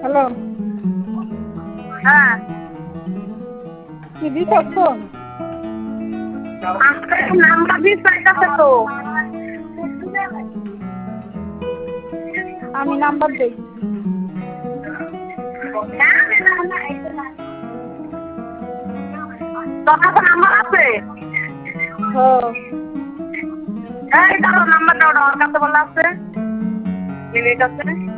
Hello, হ্যাঁ কি দিছস ফোন? আপনার নাম্বার দিয়ে চাইতেছে তো। আমি নাম্বার দেই। তোর কাছে নাম্বার আছে? হ্যাঁ। এই দাঁড়াও, নাম্বার দাও, ওর কাছে বলা আছে। মিনিট আছে।